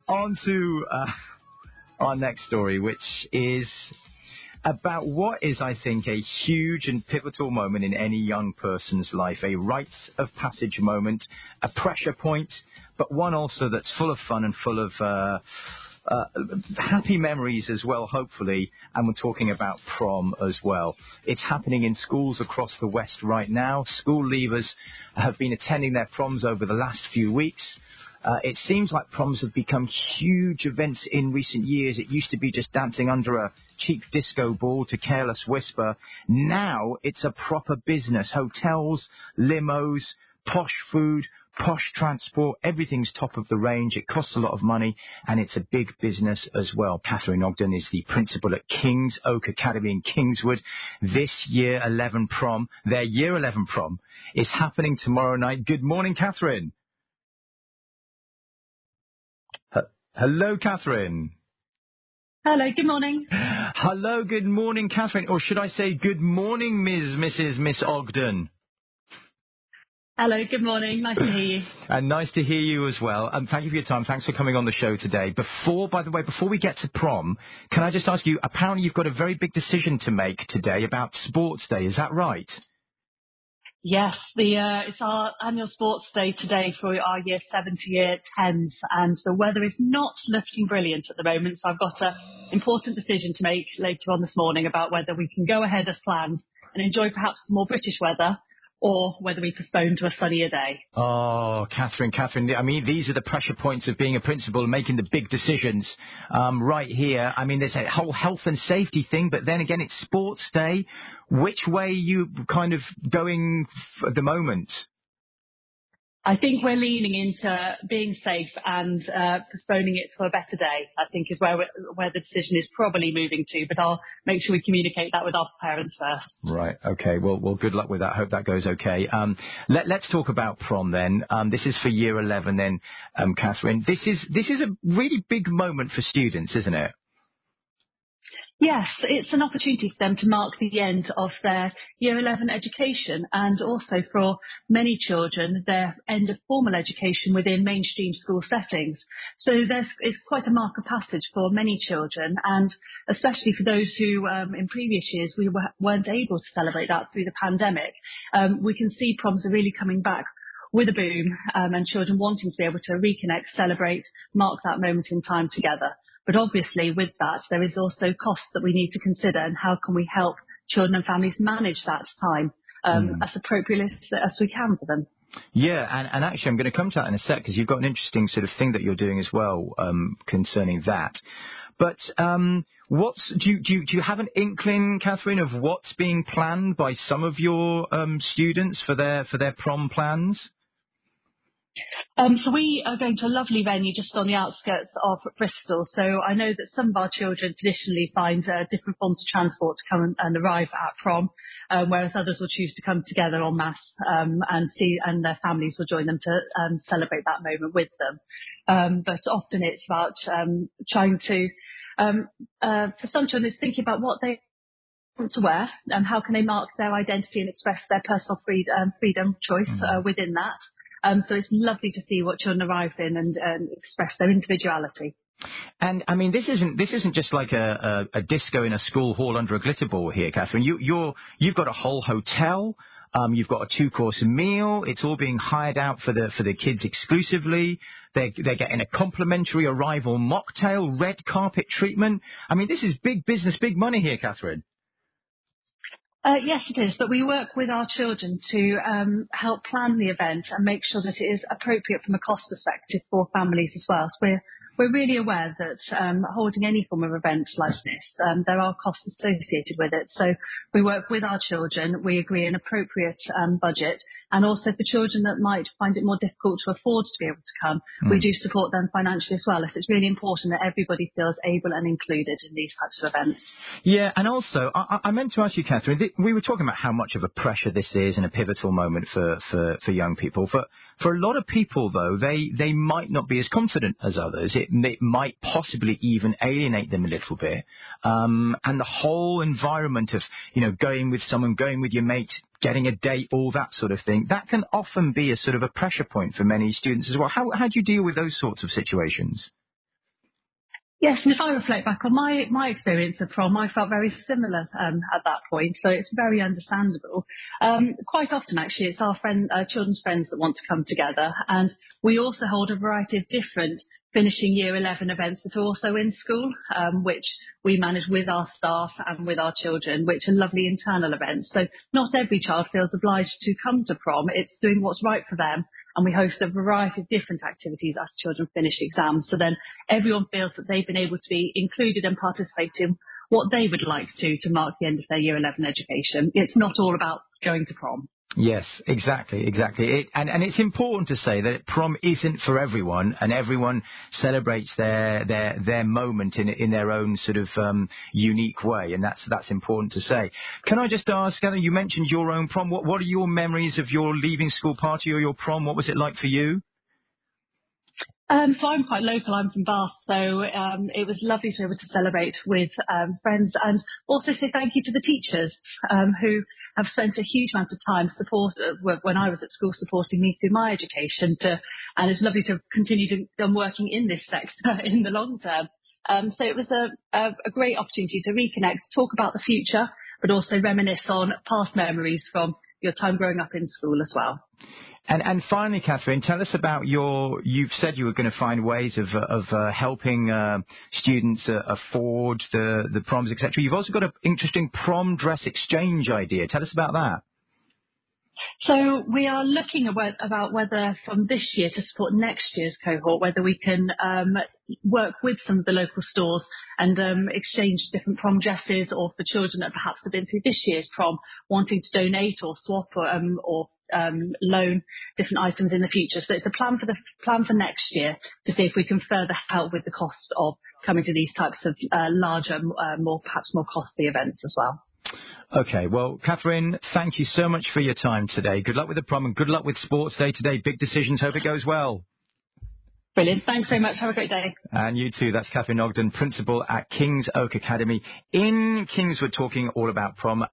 On to our next story, which is about what is, I think, a huge and pivotal moment in any young person's life, a rites of passage moment, a pressure point, but one also that's full of fun and full of happy memories as well, hopefully, and we're talking about prom as well. It's happening in schools across the West right now. School leavers have been attending their proms over the last few weeks. It seems like proms have become huge events in recent years. It used to be just dancing under a cheap disco ball to Careless Whisper. Now it's a proper business. Hotels, limos, posh food, posh transport, everything's top of the range. It costs a lot of money, and it's a big business as well. Catherine Ogden is the principal at Kings Oak Academy in Kingswood. This Year 11 prom, their Year 11 prom, is happening tomorrow night. Good morning, Catherine. Hello, Catherine. Hello, good morning. Hello, good morning, Catherine. Or should I say good morning, Miss Ogden? Hello, good morning. Nice to hear you. And nice to hear you as well. Thank you for your time. Thanks for coming on the show today. Before we get to prom, can I just ask you, apparently you've got a very big decision to make today about Sports Day. Is that right? Yes, it's our annual sports day today for our year 7 to year 10s, and the weather is not looking brilliant at the moment, so I've got an important decision to make later on this morning about whether we can go ahead as planned and enjoy perhaps some more British weather, or whether we postpone to a sunnier day. Oh, Catherine, I mean, these are the pressure points of being a principal and making the big decisions right here. I mean, there's a whole health and safety thing, but then again, it's Sports Day. Which way are you kind of going at the moment? I think we're leaning into being safe and postponing it for a better day, I think, is where the decision is probably moving to. But I'll make sure we communicate that with our parents first. Right. Okay. Well, good luck with that. Hope that goes okay. Let's talk about prom then. This is for Year 11 then, Catherine. This is a really big moment for students, isn't it? Yes, it's an opportunity for them to mark the end of their Year 11 education, and also for many children, their end of formal education within mainstream school settings. So it's quite a mark of passage for many children, and especially for those who in previous years we weren't able to celebrate that through the pandemic. We can see proms are really coming back with a boom, and children wanting to be able to reconnect, celebrate, mark that moment in time together. But obviously with that, there is also costs that we need to consider, and how can we help children and families manage that time as appropriately as we can for them. Yeah, and actually I'm going to come to that in a sec, because you've got an interesting sort of thing that you're doing as well concerning that. But do you have an inkling, Catherine, of what's being planned by some of your students for their prom plans? So we are going to a lovely venue just on the outskirts of Bristol. So I know that some of our children traditionally find different forms of transport to come and arrive at prom, whereas others will choose to come together en masse and their families will join them to celebrate that moment with them. But often it's about trying to, for some children, it's thinking about what they want to wear and how can they mark their identity and express their personal freedom choice within that. So it's lovely to see what children arrive in and express their individuality. And I mean, this isn't just like a disco in a school hall under a glitter ball here, Catherine. You've got a whole hotel. You've got a 2-course meal. It's all being hired out for the kids exclusively. They're getting a complimentary arrival mocktail, red carpet treatment. I mean, this is big business, big money here, Catherine. Yes, it is. But we work with our children to help plan the event and make sure that it is appropriate from a cost perspective for families as well. So we're really aware that holding any form of event like this, there are costs associated with it. So we work with our children. We agree an appropriate budget. And also for children that might find it more difficult to afford to be able to come, we do support them financially as well. As it's really important that everybody feels able and included in these types of events. Yeah, and also, I meant to ask you, Catherine, we were talking about how much of a pressure this is and a pivotal moment for young people. For a lot of people, though, they might not be as confident as others. It might possibly even alienate them a little bit. And the whole environment of, going with someone, going with your mate, getting a date, all that sort of thing, that can often be a sort of a pressure point for many students as well. How do you deal with those sorts of situations? Yes, and if I reflect back on my experience of prom, I felt very similar at that point, so it's very understandable. Quite often, actually, it's our children's friends that want to come together, and we also hold a variety of different finishing Year 11 events that are also in school, which we manage with our staff and with our children, which are lovely internal events. So not every child feels obliged to come to prom. It's doing what's right for them. And we host a variety of different activities as children finish exams. So then everyone feels that they've been able to be included and participate in what they would like to mark the end of their Year 11 education. It's not all about going to prom. Yes, exactly. And it's important to say that prom isn't for everyone, and everyone celebrates their moment in their own sort of unique way, and that's important to say. Can I just ask, Heather, you mentioned your own prom. What are your memories of your leaving school party or your prom? What was it like for you? So I'm quite local. I'm from Bath, so it was lovely to be able to celebrate with friends, and also say thank you to the teachers who have spent a huge amount of time when I was at school supporting me through my education. And it's lovely to continue working in this sector in the long term. So it was a great opportunity to reconnect, talk about the future, but also reminisce on past memories from your time growing up in school as well. And finally, Catherine, tell us about you've said you were going to find ways of helping students afford the proms, etc. You've also got an interesting prom dress exchange idea. Tell us about that. So we are looking about whether from this year to support next year's cohort, whether we can work with some of the local stores and exchange different prom dresses, or for children that perhaps have been through this year's prom wanting to donate or swap or loan different items in the future. So it's a plan for next year to see if we can further help with the cost of coming to these types of larger, perhaps more costly events as well. Okay, well, Catherine, thank you so much for your time today. Good luck with the prom and good luck with Sports Day today. Big decisions. Hope it goes well. Brilliant. Thanks very much. Have a great day. And you too. That's Catherine Ogden, Principal at Kings Oak Academy in Kingswood, talking all about prom.